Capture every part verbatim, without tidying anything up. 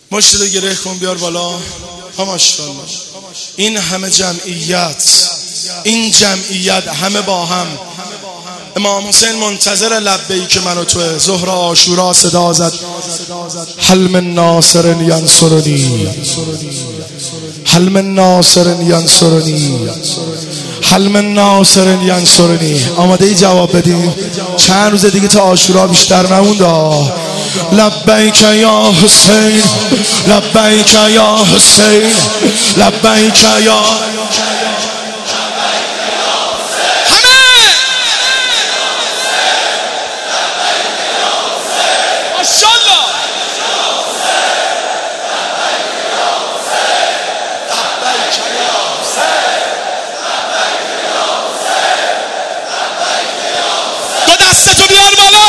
مشت رو گره کن بیار بالا. ماشاءالله. این همه جمعیت، این جمعیت همه با هم. امام حسین منتظر لبیک من و توه. ظهر عاشورا صدا زد هل من ناصر ینصرنی، هل من ناصر ینصرنی، هل من ناصر ینصرنی. آماده ای جواب بدیم؟ چند روز دیگه تا عاشورا بیشتر نمونده. لبیک یا حسین، لبیک یا حسین، لبیک یا دستتو بیار بالا.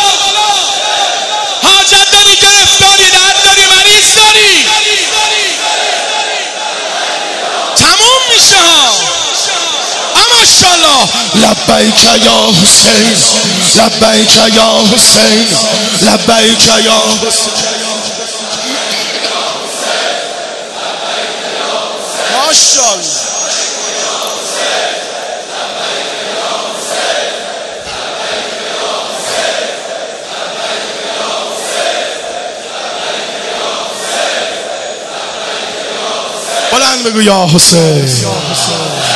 حاجت داری، گرفتاری، درد داری، مریض داری، تموم میشه ها. ماشاءالله. لبیک یا حسین، لبیک یا حسین، لبیک یا ماشاءالله. بلند بگو یا حسین.